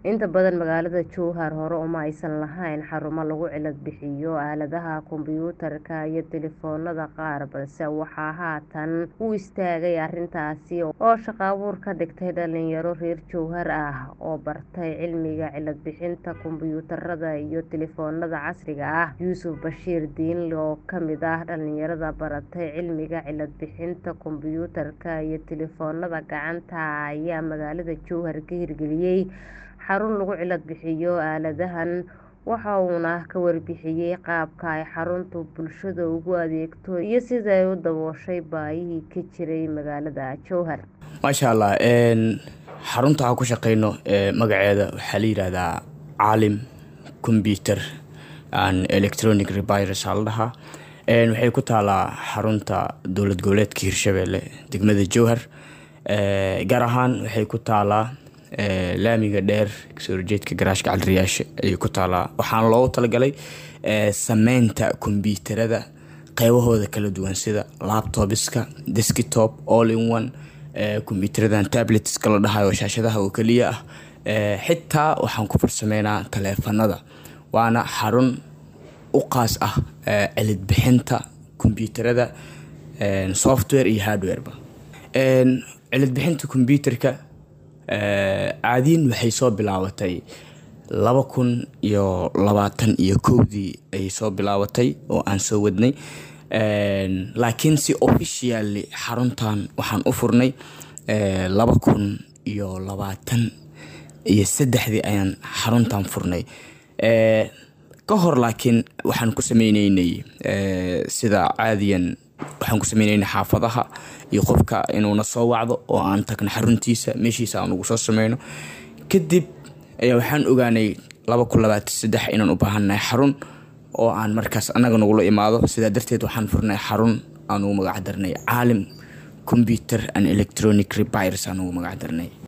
Inta badan magaalada Jowhar hore uma aysan lahayn xarumo lagu cilad bixiyo aaladaha kombiyuutarka iyo taleefannada qaar, balse waxaa haatan u istaagay arrintaasi oo shaqo abuur ka dhigtay dhalinyaro reer Jowhar ah oo bartay cilmiga cilad bixinta kombiyuutarada iyo taleefannada casriga ah. Yuusuf Bashiir Diinle oo ka mid ah dhalinyarada baratay cilmiga cilad bixinta kombiyuutarka iyo taleefannada gacanta ayaa magaalada Jowhar ka hirgeliyay xarun lagu cilad bixiyo aaladahan, waxa uuna ka warbixiyay qaabka ay xaruntu bulshada ugu adeegto iyo sida ay u dabooshay baahihii ka jiray magaalada Jowhar. Masha Allah, xarunta aan ku shaqeyno magaceeda waxaa la yiraahdaa Caalim Computer and Electronic Repairs aldaha. Waxay ku taalaa xarunta dowlad goboleedka Hirshabelle degmada Jowhar. Gaar ahaan waxay ku taalaa laamiga dheer soo jeedka garaashka Calriyaashe ay ku taalaa. Waxaan loogu talagalay sameynta kombiyuutarada qaybahooda kala duwan sida laptopska, desktop, all in one, kombiyuutaradan tablets kala dhahayo shaashadaha oo kaliya ah. Xitaa waxaan ku farsameynaa taleefannada. Waana xarun u qaas ah cilad bixinta kombiyuutarada, software iyo hardware ba. Cilad bixinta kombiyuutarka caadiyan waxay soo bilaabatay 2021 ay soo bilaabatay oo aan soo wadnay. Laakiin si officially xaruntan waxaan u furnay 2023 ayaan xaruntan furnay. Ka hor laakiin waxaan ku sameynaynay sida caadiyan waxaan ku sameynaynay xaafadaha iyo qofka inuu na soo wacdo oo aan tagno xaruntiisa meeshiisa aan ugu soo sameyno. Kadib ayaa waxaan ogaanay 2023 inaan u baahanahay xarun oo aan markaas anaga nagu la imaado. Sidaa darteed waxaan furnay xarun aan ugu magac darnay Caalim Computer and Electronic Repairs aan ugu magac darnay.